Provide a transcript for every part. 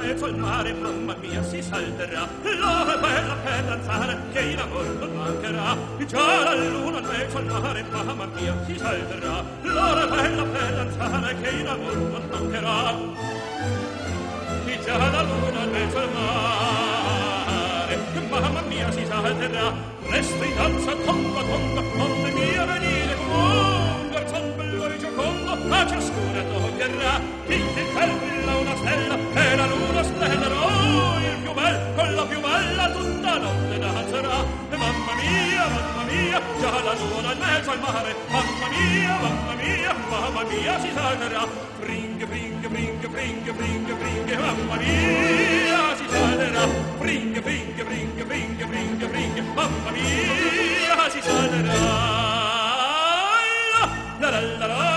mezzo al mare, mamma mia, si salterà. L'ora è bella per danzare, che in amor non mancherà. Già la luna in mezzo al mare, mamma mia, si salterà. L'ora è bella per danzare, che in amor non mancherà. Già la luna in mezzo al mare, mamma mia, si salterà. Resta in danza, conga, conga, mamma mia, venire con un garzon bello e giocondo, a ciascuna toglierà. Il ciel brilla una stella e la luna splenderà. Il più bel con la più bella tutta notte danzerà. E mamma mia, già la luna in mezzo al mare. Mamma mia, si salterà. Bring, bring, bring, bring, bring, bring, mamma mia, si salterà. Bring, bring, bring, bring, bring, bring, mamma mia, si salterà. La la la la.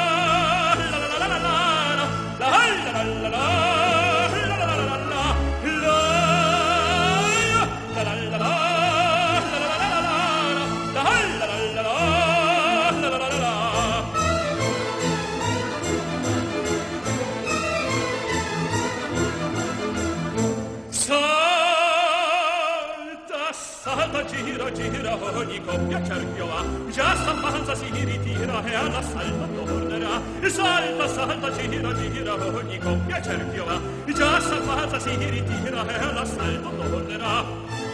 Gira, gira, ogni coppia cerchio ha. Già s'avanza, si ritira e all'assalto tornerà. Salta, salta, gira, gira, ogni coppia cerchio ha. Già s'avanza, si ritira e all'assalto tornerà.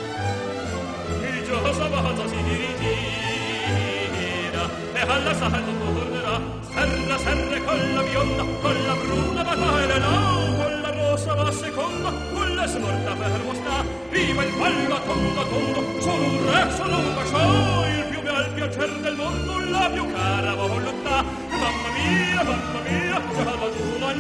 Già s'avanza, si ritira e all'assalto tornerà. Serra, serra, con la bionda, con la bruna battaglia là, con la rossa va seconda, con la smorta fermo sta. Viva il ballo, tondo, tondo, sono un re, sono un basciò, il più bel piacer del mondo, la più cara volontà. Mamma mia, già la luna in